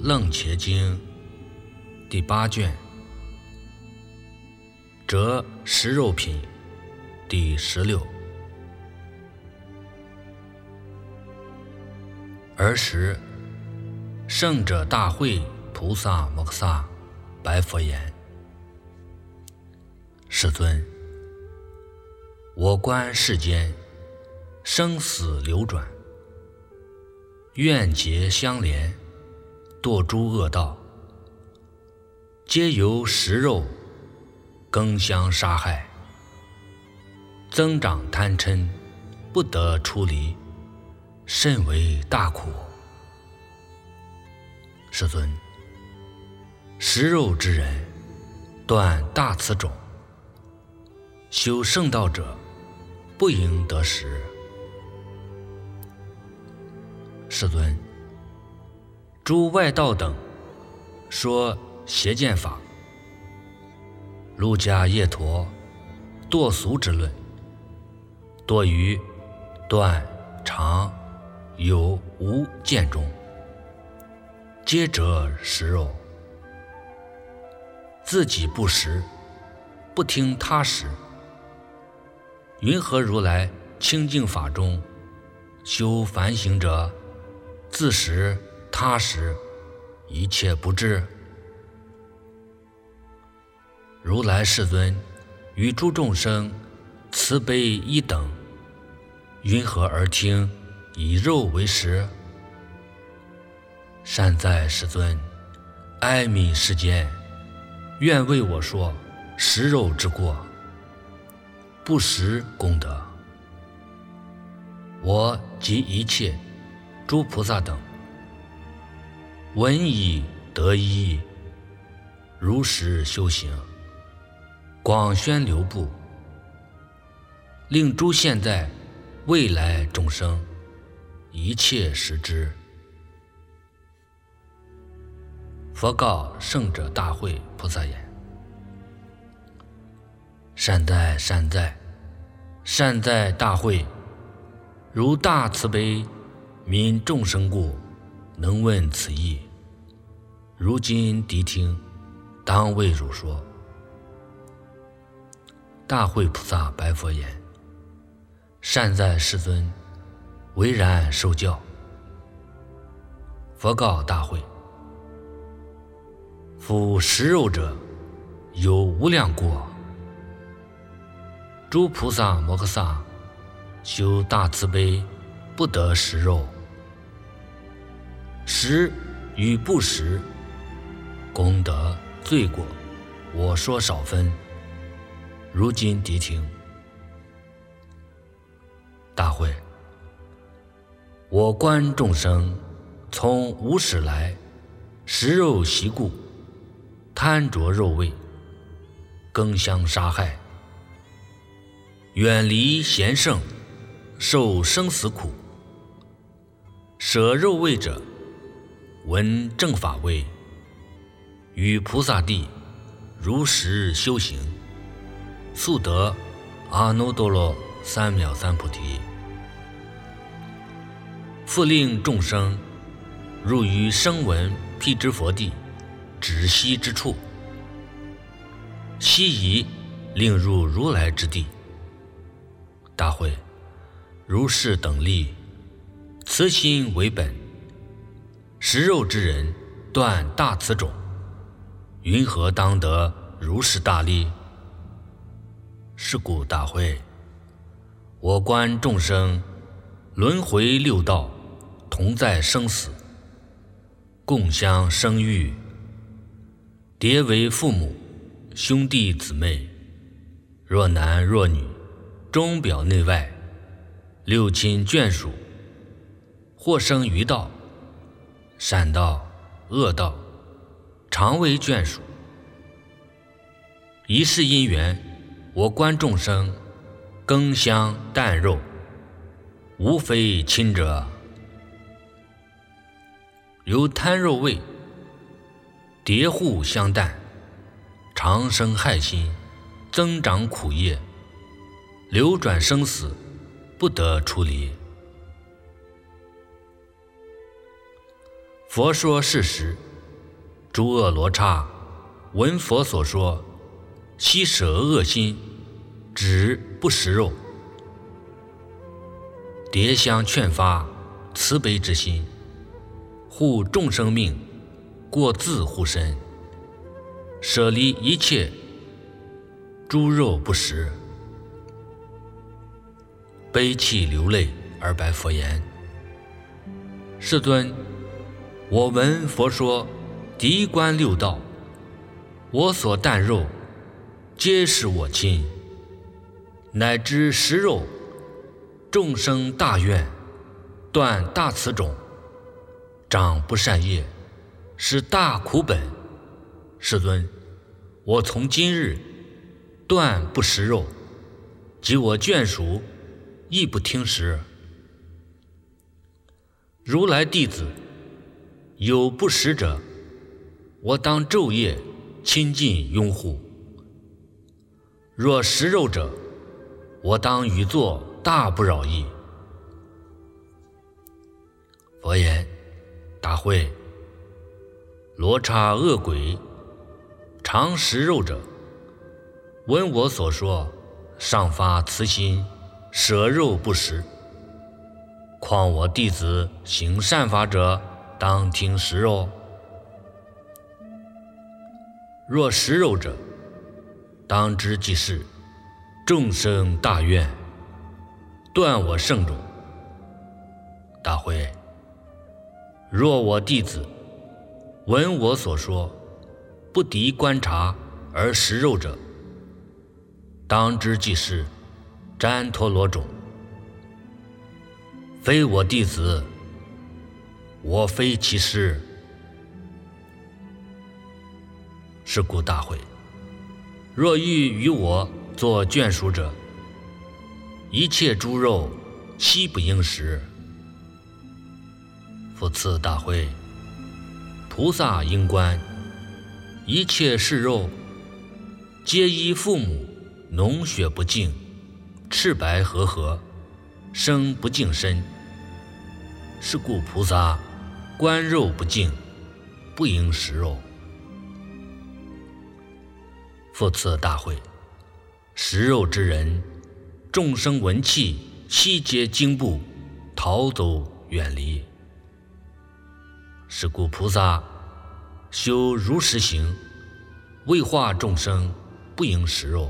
楞伽经第8卷，折食肉品第16。尔时，圣者大会菩萨摩诃萨白佛言：世尊，我观世间生死流转，怨结相连，堕诸恶道，皆由食肉羹香杀害，增长贪嗔，不得出离，甚为大苦。世尊，食肉之人断大此种，修圣道者不应得食。世尊，诸外道等说邪见法，卢迦叶陀堕俗之论，多于断常有无见中，皆者食肉，自己不食，不听他食。云何如来清净法中修梵行者，自食他食，一切不知？如来世尊于诸众生慈悲一等，云何而听以肉为食？善哉世尊，哀悯世间，愿为我说食肉之过，不食功德。我及一切诸菩萨等，闻已得一，如实修行，广宣流布，令诸现在未来众生一切识之。佛告圣者大会菩萨言：善哉善哉善哉大会，如大慈悲悯众生故，能问此义。如今谛听，当为汝说。大会菩萨白佛言：善哉世尊，唯然受教。佛告大会：夫食肉者有无量过，诸菩萨摩诃萨修大慈悲，不得食肉，食与不食，功德罪过，我说少分。如今谛听。大会，我观众生从无始来，食肉习故，贪着肉味，羹香杀害，远离贤圣，受生死苦。舍肉味者，闻正法味，于菩萨地如实修行，速得阿耨多罗三藐三菩提。复令众生入于声闻辟支佛地止息之处，悉以令入如来之地。大会，如是等力，慈心为本，食肉之人断大此种，云何当得如是大利？是故大会，我观众生轮回六道，同在生死，共相生育，迭为父母，兄弟姊妹，若男若女，中表内外，六亲眷属，或生于道，善道恶道，常为眷属。一世因缘，我观众生羹香啖肉，无非亲者，由贪肉味，叠互相啖，常生害心，增长苦业，流转生死，不得出离。佛说事实， 诸恶罗刹闻佛所说，悉舍恶心，止不食肉。迭相劝发慈悲之心，护众生命，过自护身，舍离一切诸肉不食。悲泣流泪而白佛言：世尊，我闻佛说敌观六道，我所啖肉皆是我亲，乃知食肉众生大愿，断大慈种，长不善业，是大苦本。世尊，我从今日断不食肉，及我眷属亦不听食。如来弟子有不食者，我当昼夜亲近拥护；若食肉者，我当与作大不扰意。佛言：大慧，罗刹恶鬼常食肉者，闻我所说，上发慈心，舍肉不食。况我弟子行善法者，当听食肉。若食肉者，当知即是众生大愿，断我圣种。大慧，若我弟子闻我所说，不敌观察而食肉者，当知即是旃陀罗种。非我弟子，我非其师。是故大慧，若欲与我作眷属者，一切诸肉悉不应食。复次大慧，菩萨应观，一切是肉，皆依父母脓血不净，赤白和合，生不净身。是故菩萨观肉不净，不应食肉。复次大慧，食肉之人，众生闻气，悉皆惊怖，逃走远离。是故菩萨修如实行，为化众生，不应食肉。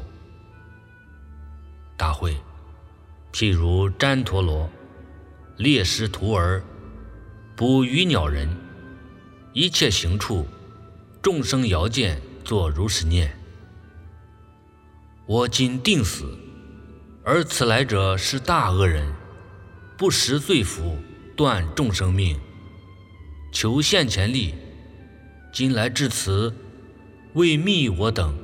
大慧，譬如旃陀罗猎食徒儿，捕鱼鸟人，一切行处，众生遥见，作如是念：我今定死，而此来者是大恶人，不识罪福，断众生命，求现前力，今来至此，为密我等。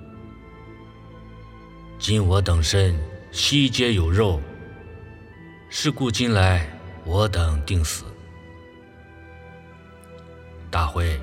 今我等身悉皆有肉，是故今来我等定死。大慧，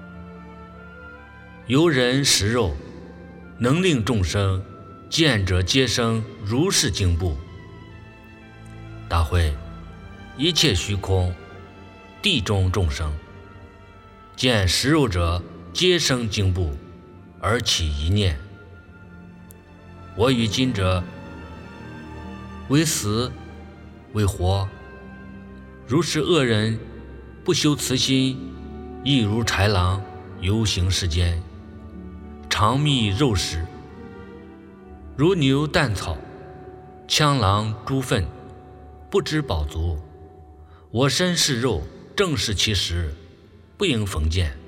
由人食肉，能令众生见者皆生如是惊怖。大慧，一切虚空地中众生，见食肉者皆生惊怖，而起一念：我与今者为死为活。如是恶人不修慈心，亦如豺狼游行世间，常觅肉食，如牛啖草，羌狼猪粪，不知饱足。我身是肉，正是其食，不应逢见。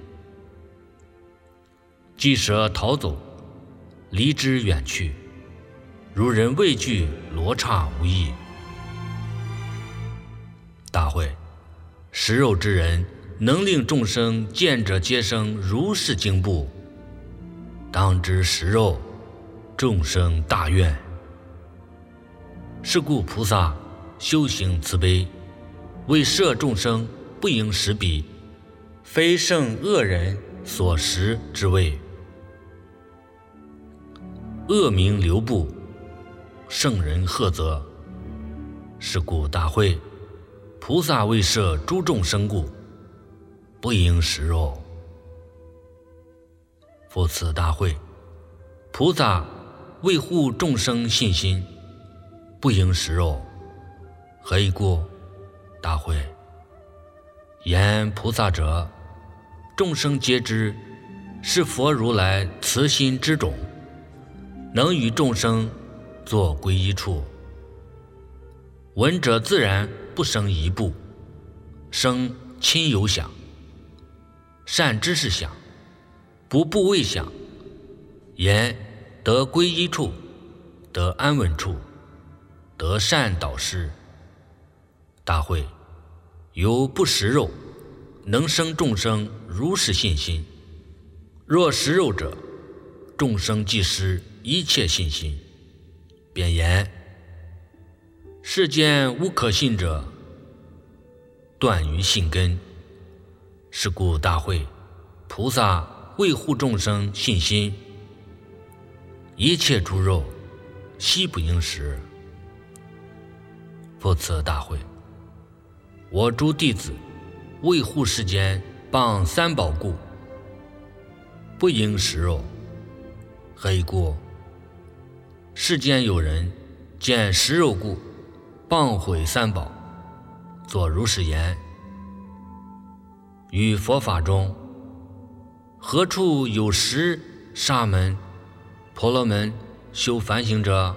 既舍逃走，离之远去，如人畏惧罗刹无益。大慧，食肉之人，能令众生见者皆生如是惊怖，当知食肉，众生大愿。是故菩萨修行慈悲，为摄众生，不应食彼，非圣恶人所食之味。恶名流布，圣人贺责。是故大慧，菩萨为摄诸众生故，不应食肉。 复次大会，菩萨维护众生信心，不应食肉，何以故？大会，言菩萨者，众生皆知是佛如来慈心之种，能与众生作归一处。闻者自然不生一步，生亲友想，善知识想，不怖畏想，言得归一处，得安稳处，得善导师。大会，由不食肉，能生众生如是信心。若食肉者，众生即失一切信心。便言世间无可信者，断于信根。是故大会，菩萨维护众生信心，一切诸肉悉不应食。复次大会，我诸弟子维护世间谤三宝故，不应食肉。何以故？世间有人见食肉故，谤毁三宝，作如是言：于佛法中，何处有食沙门、婆罗门修梵行者？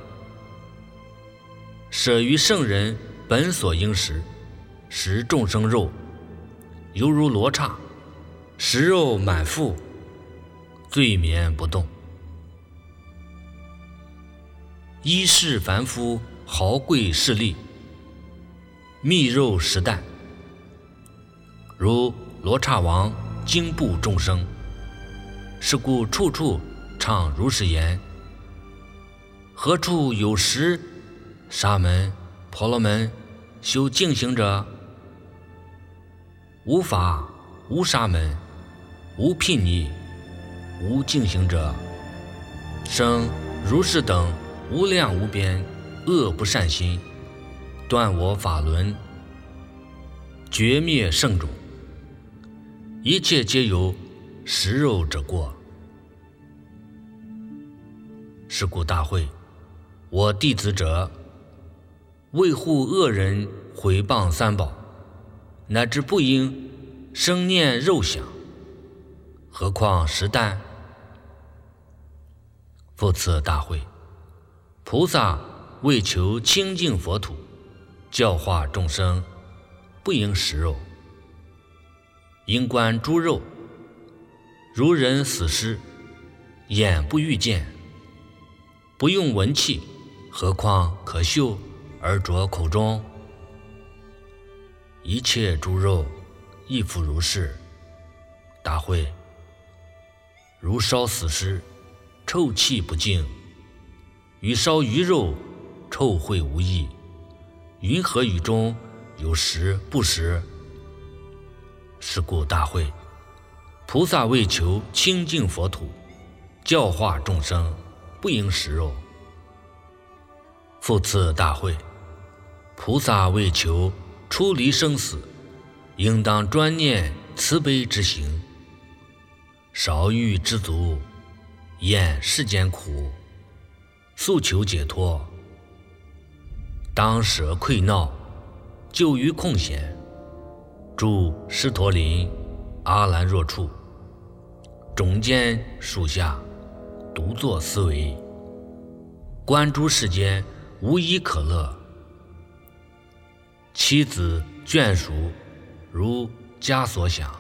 舍于圣人本所应食，食众生肉，犹如罗刹，食肉满腹，醉眠不动。一是凡夫豪贵势利，密肉食啖，如罗刹王惊怖众生。是故处处唱如是言：何处有食沙门、婆罗门修净行者？无法、无沙门、无毗尼、无净行者，生如是等无量无边恶不善心，断我法轮，绝灭圣种，一切皆由食肉者过。是故大会，我弟子者，维护恶人毁谤三宝，乃至不应生念肉想，何况食啖？复次大会，菩萨为求清净佛土，教化众生，不应食肉。应观诸肉，如人死尸，眼不欲见，不用闻气，何况可嗅而着口中？一切诸肉亦复如是。大会，如烧死尸，臭气不净，与烧鱼肉，臭秽无异，云何与中有食不食？是故大会，菩萨为求清净佛土，教化众生，不应食肉。复次大会，菩萨为求出离生死，应当专念慈悲之行，少欲知足，厌世间苦，诉求解脱，当舍愧闹，就于空闲，住狮驼林、阿兰若处，种间树下，独坐思维，观诸世间无一可乐。妻子眷属如家所想，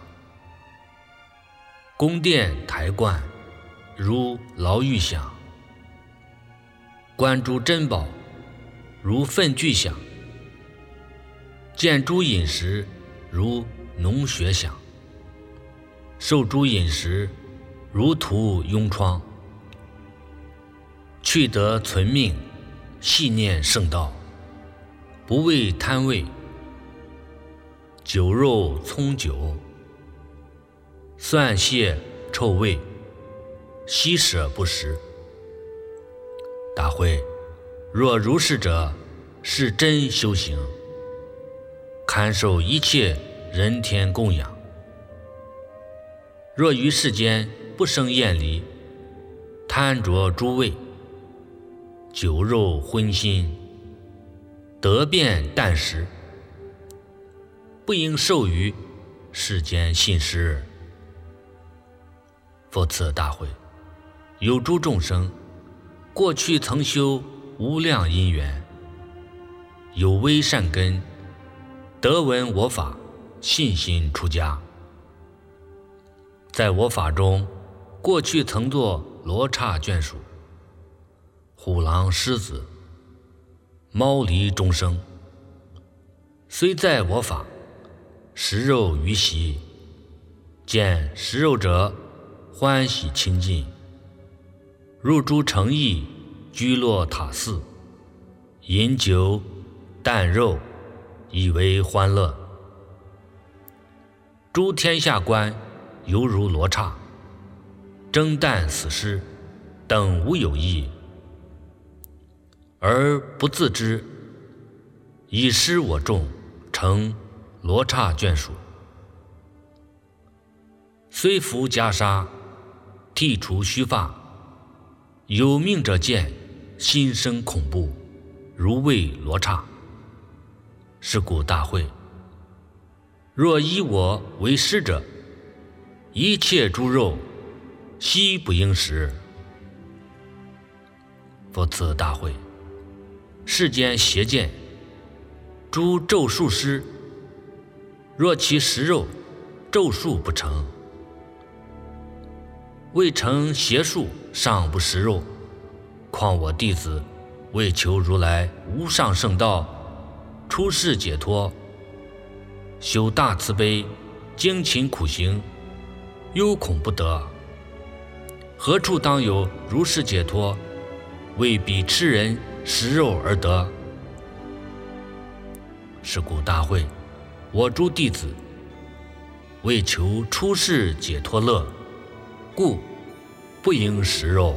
宫殿台观如牢狱想，观诸珍宝如粪具想，见诸饮食如脓血想，受诸饮食如涂痈疮，去得存命，细念圣道，不畏贪味，酒肉葱酒，蒜屑臭味，悉舍不食。大会，若如是者，是真修行，堪受一切人天供养。若于世间不生厌离，贪着诸味，酒肉荤腥，得便啖食，不应受于世间信施。复次大会，有诸众生过去曾修无量因缘，有微善根，得闻我法，信心出家。在我法中，过去曾作罗刹眷属，虎狼狮子，猫狸众生，虽在我法，食肉于习，见食肉者欢喜亲近，入诸城邑居落塔寺，饮酒啖肉，以为欢乐。诸天下观犹如罗刹，争啖死尸，等无有异，而不自知，以失我众，成罗刹眷属。虽服袈裟，剃除须发，有命者见，心生恐怖，如为罗刹。是故大会，若以我为师者，一切诸肉悉不应食。复次大会，世间邪见，诸咒术师，若其食肉，咒术不成，未成邪术，尚不食肉，况我弟子为求如来无上圣道，出世解脱，修大慈悲，精勤苦行，忧恐不得，何处当有如是解脱，为彼痴人食肉而得？是故大会，我诸弟子为求出世解脱乐，故不应食肉。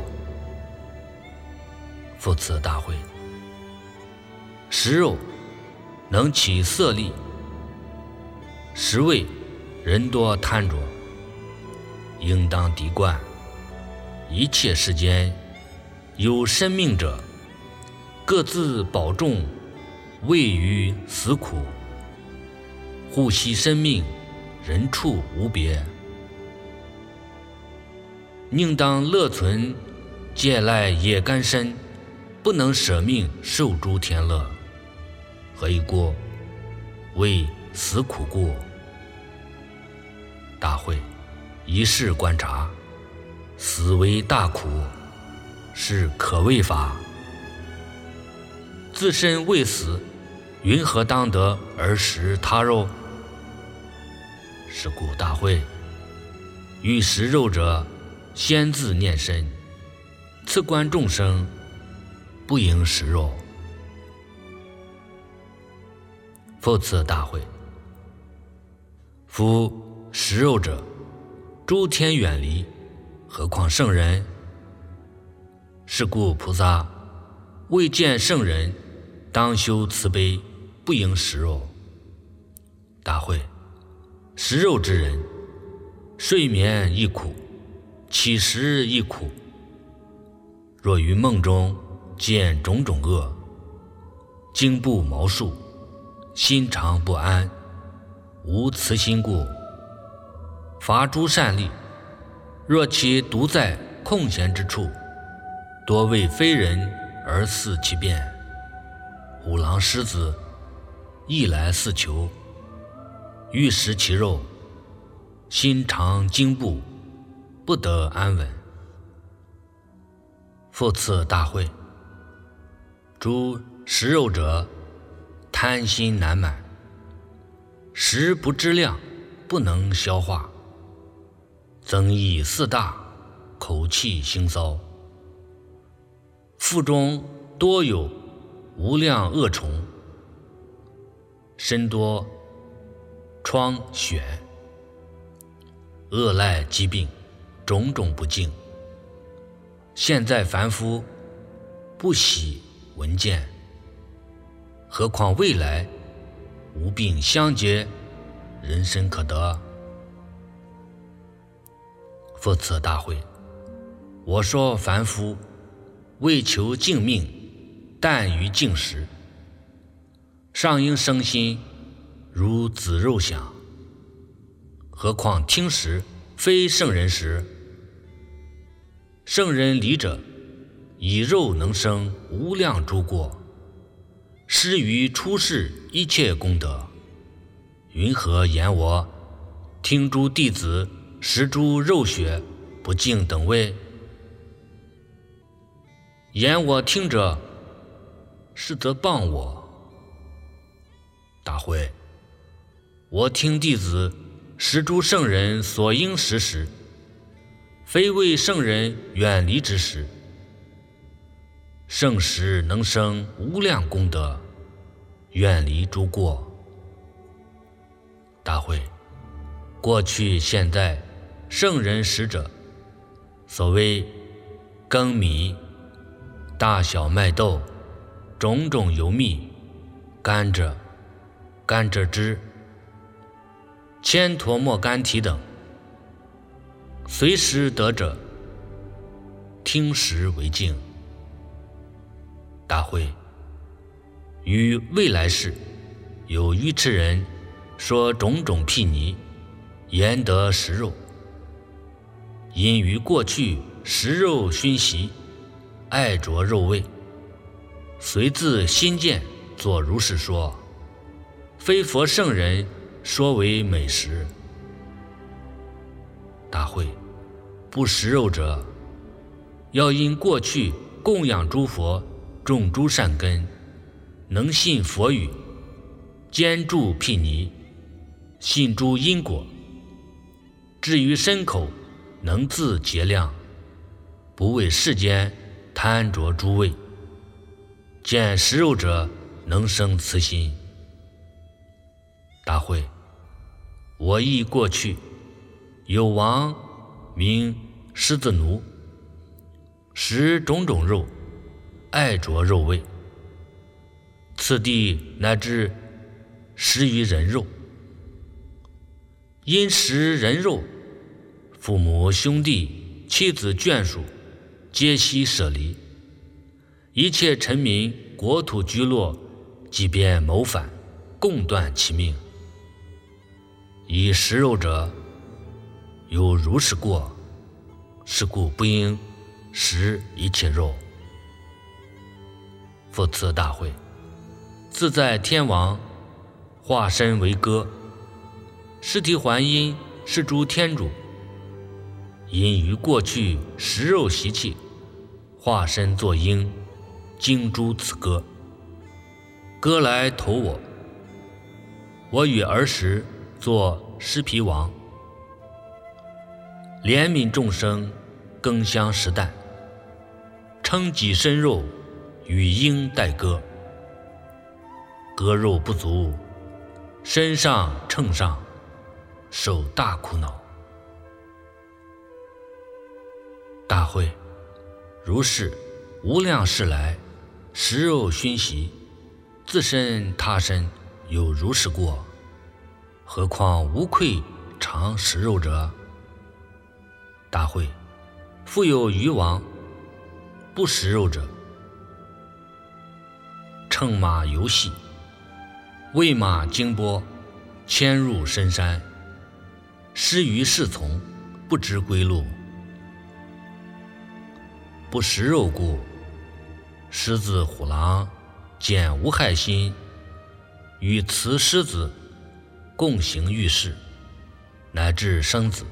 复次大会，食肉能起色力，食味人多贪着，应当敌观。一切世间有生命者，各自保重，位于死苦，护惜生命，人畜无别，宁当乐存借赖也甘身，不能舍命受诸天乐。何以故？为死苦故。大会，一事观察，死为大苦，是可畏法。自身未死，云何当得而食他肉？是故大会，欲食肉者，先自念身，次观众生，不应食肉。复次大会，夫食肉者，诸天远离，何况圣人？是故菩萨未见圣人，当修慈悲，不应食肉。大会，食肉之人，睡眠亦苦，起食亦苦。若于梦中见种种恶，颈部毛竖，心常不安，无慈心故，伐诸善利。若其独在空闲之处，多为非人而肆其变，虎狼狮子亦来肆求，欲食其肉，心常惊怖，不得安稳。复次大会，诸食肉者，贪心难满，食不知量，不能消化，增益四大，口气腥骚，腹中多有无量恶虫，身多疮癣，恶赖疾病，种种不净。现在凡夫不喜闻见，何况未来无病相结，人身可得。 复次大会，我说凡夫为求净命，但于净食，尚应生心如子肉想，何况听时非圣人时？圣人理者，以肉能生无量诸过，施于出世一切功德，云何言我听诸弟子食诸肉血不敬等位？言我听者，是则谤我。大会，我听弟子食诸圣人所应食时，非为圣人远离之时。圣食能生无量功德，远离诸过。大会，过去现在圣人食者，所谓粳米、大小麦豆、种种油蜜、甘蔗、甘蔗汁、千陀莫干提等，随时得者，听时为敬。大会，于未来世，有愚痴人说种种譬拟，言得食肉，因于过去食肉熏习，爱着肉味，随自心见作如是说，非佛圣人说为美食。大会，不食肉者，要因过去供养诸佛，种诸善根，能信佛语，坚住毗尼，信诸因果，至于身口，能自节量，不为世间贪着诸味，见食肉者，能生慈心。大会，我忆过去有王名狮子奴，食种种肉，爱着肉味，次第乃至食于人肉。因食人肉，父母兄弟妻子眷属皆悉舍离，一切臣民国土居落，即便谋反，共断其命。以食肉者，有如是过，是故不应食一切肉。复次大会，自在天王化身为歌，尸体还因是诸天主，因于过去食肉习气，化身作鹰，惊诛此歌。歌来投我，我与儿时作尸皮王，怜悯众生，羹香食啖，称己身肉，与鹰待歌。割肉不足，身上秤上，受大苦恼。大会，如是无量世来，食肉熏习，自身他身有如是过，何况无愧常食肉者？大会，复有渔王不食肉者，乘马游戏，喂马经波，牵入深山，失于侍从，不知归路。不食肉故，狮子虎狼见无害心，与雌狮子共行浴室，乃至生子。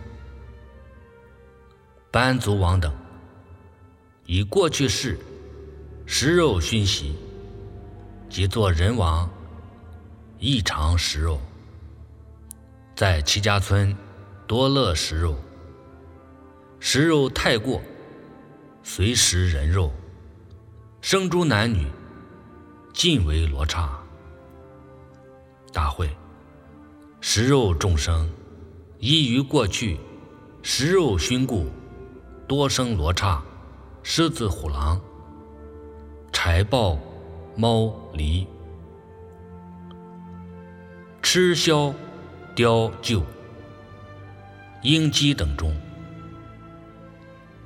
班族王等以过去世食肉熏习，即作人王，异常食肉，在齐家村多乐食肉，食肉太过，随食人肉，生诸男女，尽为罗刹。大会，食肉众生依于过去食肉熏故，多生罗刹、狮子虎狼、豺豹猫狸、鸱枭雕鹫、鹰鸡等中，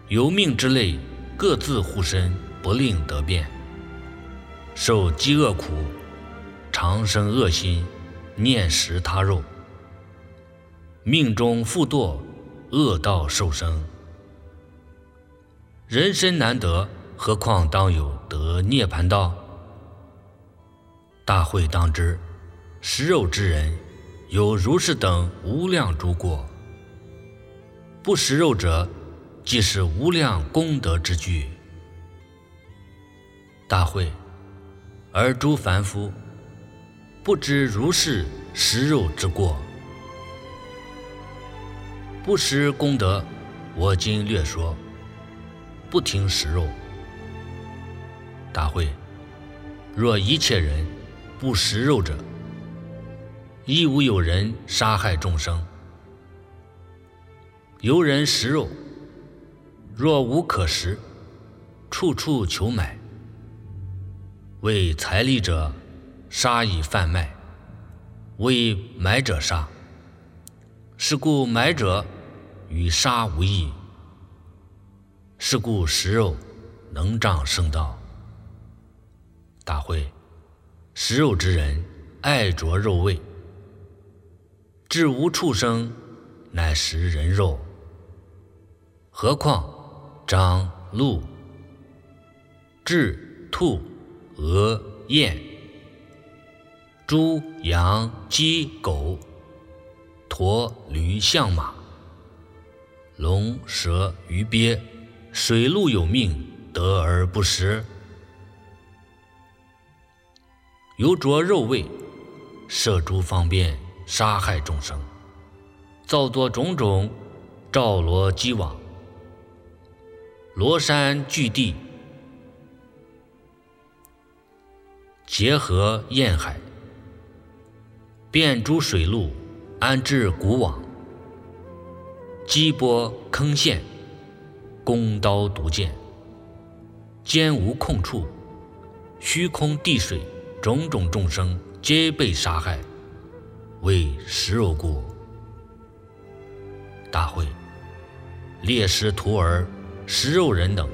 有命之类，各自护身，不令得变。受饥饿苦，常生恶心，念食他肉，命中复堕恶道受生。人身难得，何况当有得涅盘道？大会当知，食肉之人，有如是等无量诸过。不食肉者，即是无量功德之具。大会，而诸凡夫不知如是食肉之过。不食功德，我今略说。不听食肉。大会，若一切人不食肉者，亦无有人杀害众生。有人食肉，若无可食，处处求买。为财力者，杀以贩卖；为买者杀。是故买者与杀无异。是故食肉能障圣道。大会，食肉之人爱着肉味，至无畜生乃食人肉。何况獐、鹿、雉、兔、鹅、雁、猪、羊、鸡、狗、驼、驴、象、马、龙、蛇、鱼、鳖，水陆有命，得而不食。由着肉味，摄诸方便，杀害众生，造作种种兆罗机网，罗山巨地，结合堰海，遍诸水陆，安置古网，击波坑陷，弓刀毒箭，间无空处，虚空地水，种种众生皆被杀害，为食肉故。大会，猎食徒儿、食肉人等，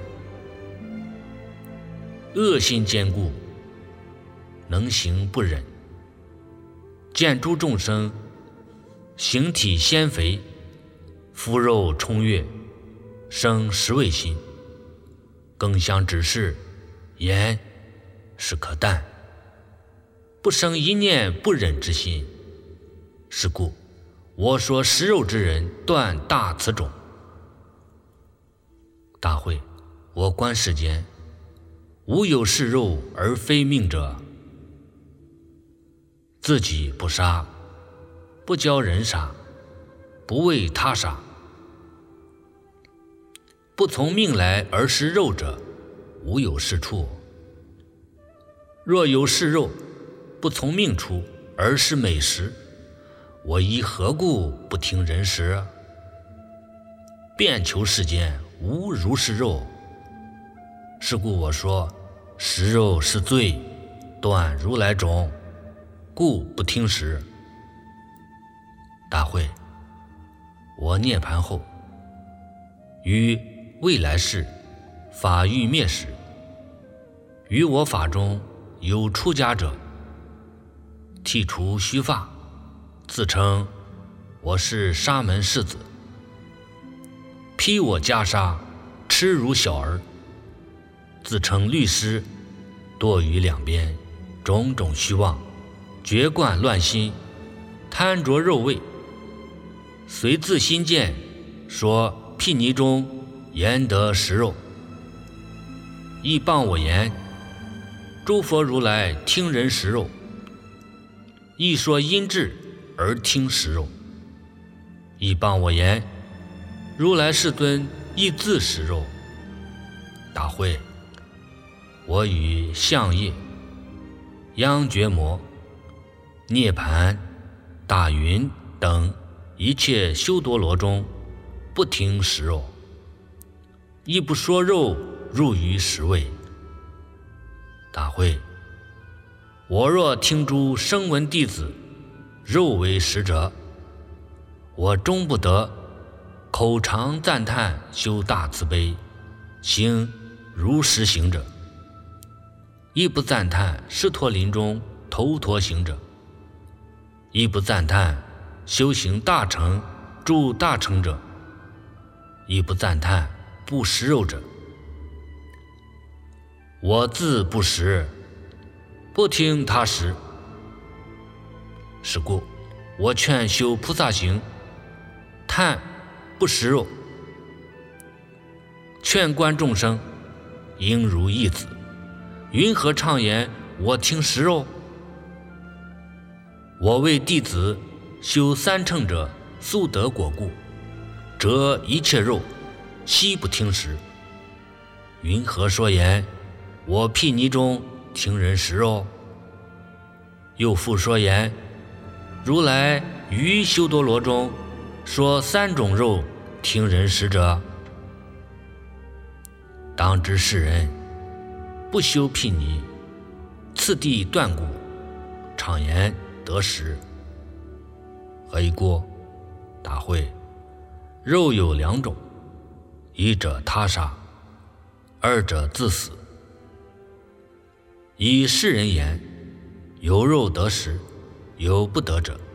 恶心坚固，能行不忍。见诸众生形体纤肥，肤肉充悦，生食味心，更相指示，言是可啖，不生一念不忍之心。是故我说食肉之人断大此种。大会，我观世间无有食肉而非命者。自己不杀，不教人杀，不为他杀，不从命来而食肉者，无有是处。若有食肉，不从命出而是美食，我依何故不听人食？遍求世间无如是肉。是故我说食肉是罪，断如来种，故不听食。大会，我涅盘后，于未来世法欲灭时，于我法中有出家者，剃除须发，自称我是沙门世子，披我袈裟，痴如小儿，自称律师，堕于两边，种种虚妄，觉观乱心，贪着肉味，随自心见，说毗尼中言得食肉，亦谤我言，诸佛如来听人食肉，亦说因智而听食肉，亦谤我言，如来世尊亦自食肉。大会，我与相业、央觉摩、涅盘、大云等一切修多罗中，不听食肉，亦不说肉入于食味。大会，我若听诸声闻弟子肉为食者，我终不得口常赞叹修大慈悲，行如实行者，亦不赞叹释脱林中头陀行者，亦不赞叹修行大成住大成者，亦不赞叹不食肉者。我自不食，不听他食。是故我劝修菩萨行，叹不食肉，劝观众生应如一子，云何畅言我听食肉？我为弟子修三乘者速得果故，则一切肉悉不听食。云何说言我毗尼中听人食肉？又复说言如来于修多罗中说三种肉听人食者，当知世人不修毗尼，次第断骨，常言得食。何以故？大会，肉有两种，一者他杀，二者自死。以世人言，有肉得食，有不得者。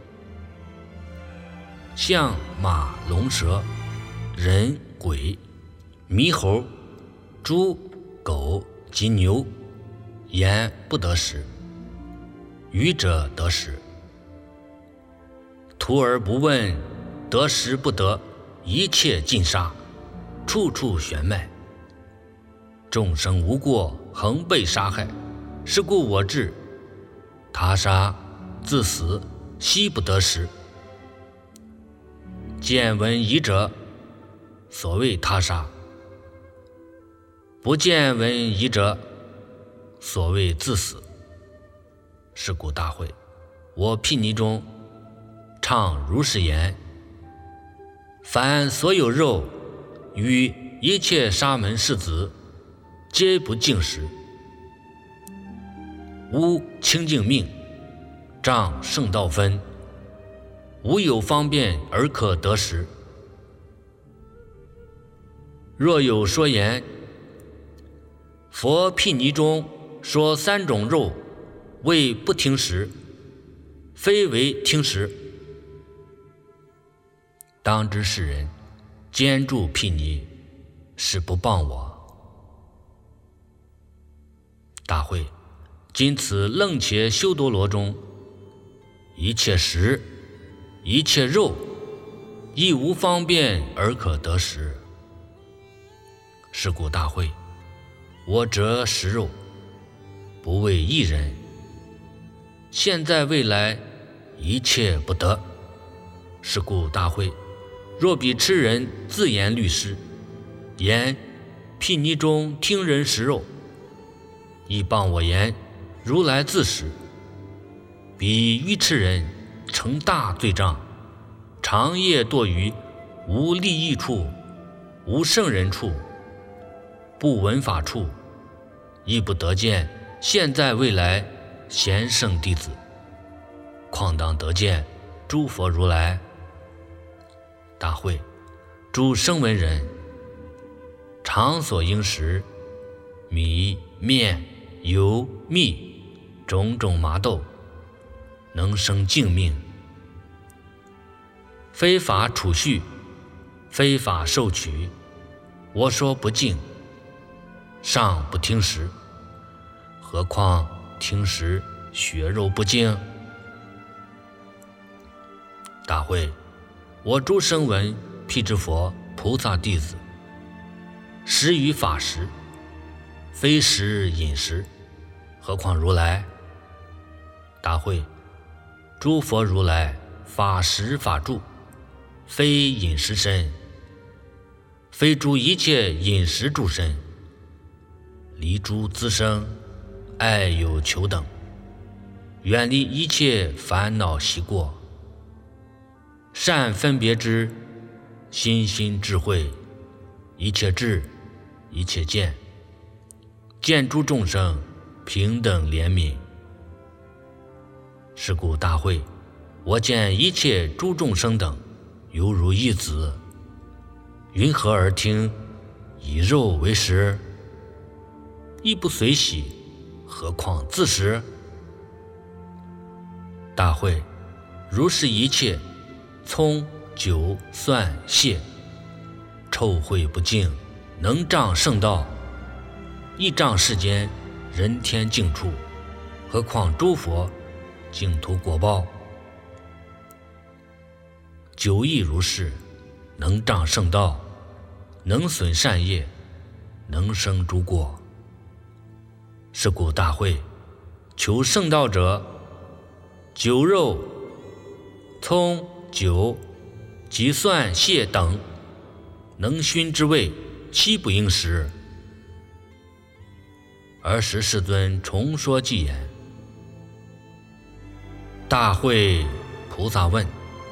象马龙蛇人鬼猕猴猪狗及牛，言不得食，愚者得食。徒而不问得食不得，一切尽杀，处处悬卖，众生无过，恒被杀害。是故我至，他杀自死，悉不得食。见闻疑者，所谓他杀；不见闻疑者，所谓自死。是故大会，我毗尼中唱如是言：凡所有肉与一切沙门世子，皆不净食，无清净命，仗圣道分，无有方便而可得食。若有说言，佛毗尼中说三种肉为不听食，非为听食，当知世人坚住毗尼，是不谤我。大会，今此楞伽修多罗中，一切食一切肉，亦无方便而可得食。是故大会，我则食肉，不为一人，现在未来一切不得。是故大会，若彼痴人自言律师，言毗尼中听人食肉，亦谤我言如来自食。彼愚痴人成大罪障，长夜堕于无利益处，无圣人处，不闻法处，亦不得见现在未来贤圣弟子，况当得见诸佛如来？大会，诸声闻人常所应食米面油蜜种种麻豆，能生净命。非法储蓄，非法受取，我说不净，尚不听食，何况听食血肉不净？大会，我诸声闻辟支佛菩萨弟子，食于法食，非食饮食，何况如来？大会，诸佛如来法食法住，非饮食身，非诸一切饮食住身，离诸资生，爱有求等，远离一切烦恼习过，善分别之，心心智慧，一切智，一切见，见诸众生平等怜悯。是故大会，我见一切诸众生等犹如一子， 云何而听以肉为食？亦不随喜，何况自食？大会，如是一切，葱、酒、蒜、蟹，臭秽不净，能障圣道，亦障世间人天净处，何况诸佛净土果报？酒亦如是，能障圣道，能损善业，能生诸过。是故大会，求圣道者，酒肉、葱、酒及蒜、蟹等能熏之味，悉不应食。尔时世尊重说偈言：大会，菩萨问：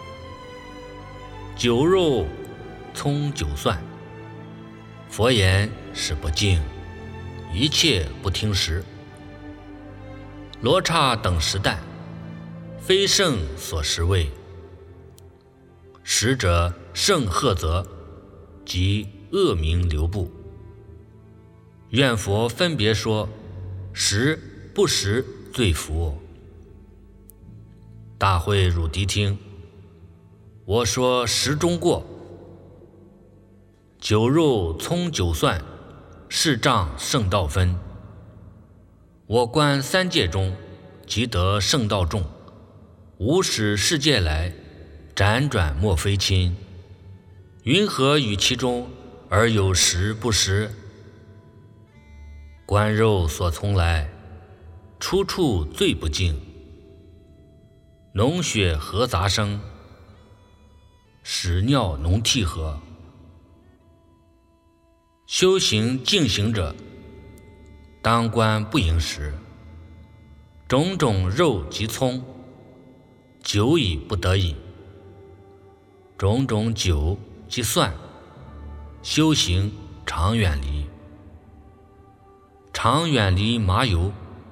酒肉、葱、酒蒜，佛言是不净，一切不听食。罗刹等食啖，非圣所食味。食者圣赫则，即恶名流布。愿佛分别说，食不食罪福。大会汝谛听，我说食中过。酒肉葱酒蒜，是障圣道分。我观三界中，即得圣道众，无始世界来，辗转莫非亲。云何与其中而有食不食？观肉所从来，出处最不净。脓血合杂生，屎尿脓涕合。修行净行者，当观不应食。种种肉及葱，酒已不得饮。种种酒及蒜，修行常远离。常远离麻油，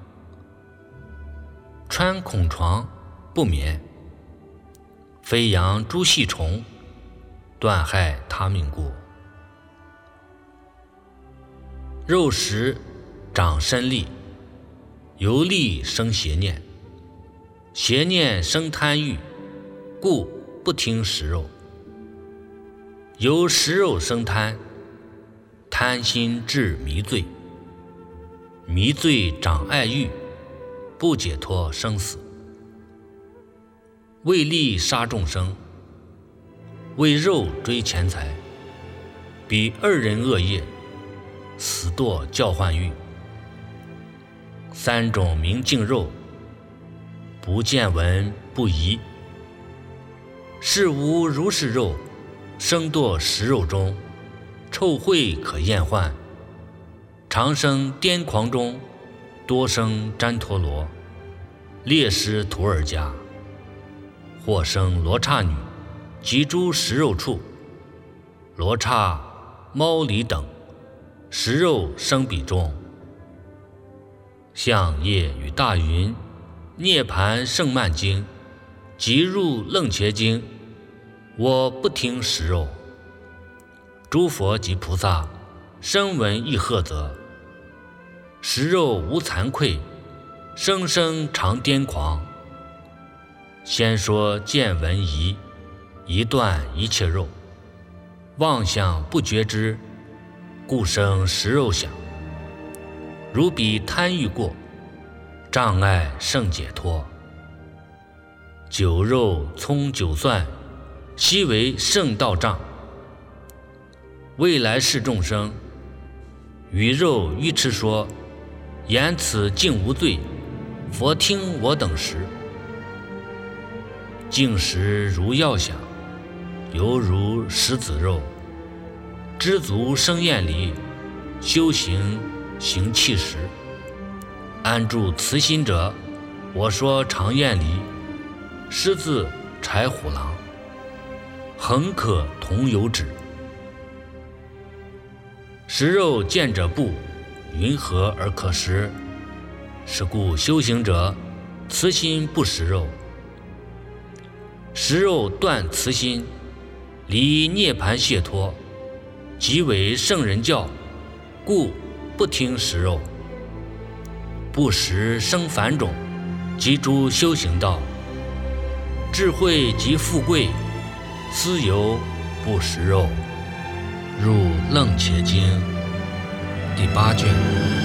穿孔床不眠。飞扬诸细虫，断害他命故。肉食长身力，由力生邪念，邪念生贪欲，故不听食肉。由食肉生贪，贪心致迷罪，迷罪长爱欲，不解脱生死。为利杀众生，为肉追钱财，彼二人恶业，死堕教幻狱。三种名净肉，不见闻不疑。是无如是肉，生堕食肉中，臭秽可厌患。常生癫狂中，多生旃陀罗，猎食徒儿家。或生罗刹女，及诸食肉处，罗刹、猫狸等，食肉生彼中。相业与大云，涅盘圣曼经，即入楞伽经，我不听食肉。诸佛及菩萨，声闻亦喝则，食肉无惭愧，生生常癫狂。先说见闻疑，一断一切肉，妄想不觉知，故生食肉想。如彼贪欲过，障碍胜解脱。酒肉葱酒蒜，悉为圣道障。未来世众生，与肉愚痴说，言此竟无罪，佛听我等食。净食如药想，犹如食子肉。知足生厌离，修行行气时。安住慈心者，我说常厌离。狮子豺虎狼，恒可同有止。食肉见者不，云何而可食？是故修行者，慈心不食肉。食肉断慈心，离涅盘解脱， 即为圣人教，故不听食肉。不食生凡种，即诸修行道。智慧即富贵，斯由不食肉。入楞伽经第8卷。